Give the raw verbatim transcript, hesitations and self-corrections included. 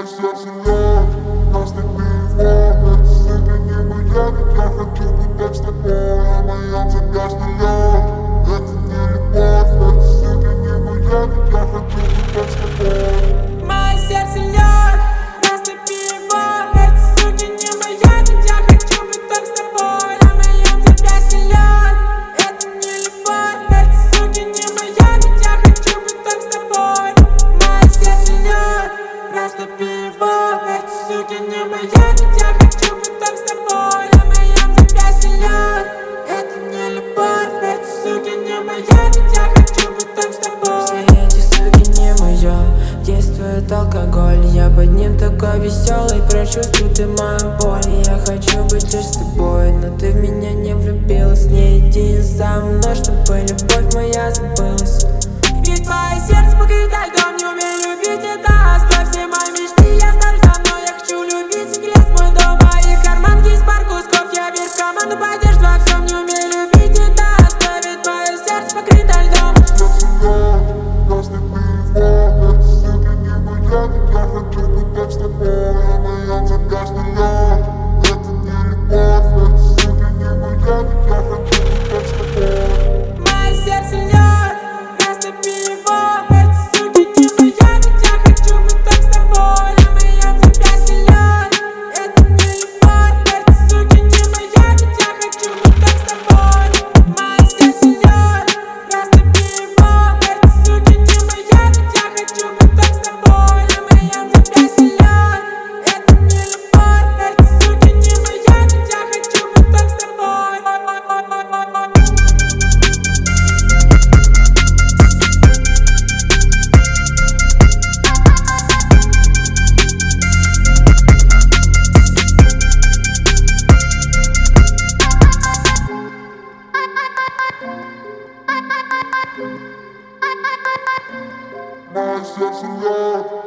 сердце лед, красный перевод. Это не моя, ведь я хочу быть так с тобой. А моя запястье лед, это не любовь. Это не моя, ведь я хочу быть так с тобой. Мое сердце лед, красный перевод. Это суки не моя, ведь я хочу быть так с тобой. А моя запястье лед, это не любовь. Это суки не моя, ведь я хочу быть так с тобой. Мое сердце лед, красный перевод. Это суки не моя, ведь я хочу быть так с тобой. А моя запястье лед, это не любовь. Это суки не моя, ведь я хочу быть так с тобой. Все эти суки не моё, действует алкоголь. Я под ним такой веселый, прочувствуй ты мою боль. Я хочу быть лишь с тобой, но ты в меня не влюбилась. Не иди за мной, чтобы любовь моя забылась. Ведь твое сердце покрыто льдом, не умею любить, это оставь все мои мечты. Я ставлю за мной, я хочу любить, секрет мой дом. В моих карманах есть пар кусков, я верю в команду, поддержу во всем. Не умею любить, это оставь, ведь твое сердце покрыто льдом. Сердце лед, красный перевод. Это не моя, ведь я хочу быть так с тобой. А моя запястье лед, это не любовь. Это не моя, ведь я хочу быть так с тобой. Мое сердце лед, красный перевод. Это суки не моя, ведь я хочу быть так с тобой. А моя запястье лед, это не любовь. Это суки не моя, ведь я хочу быть так с тобой. Мое сердце лед, красный перевод. Это суки не моя, ведь я хочу быть так с тобой. А моя запястье лед, это не любовь. Это суки не моя, ведь я хочу быть так с тобой. Мое сердце лед.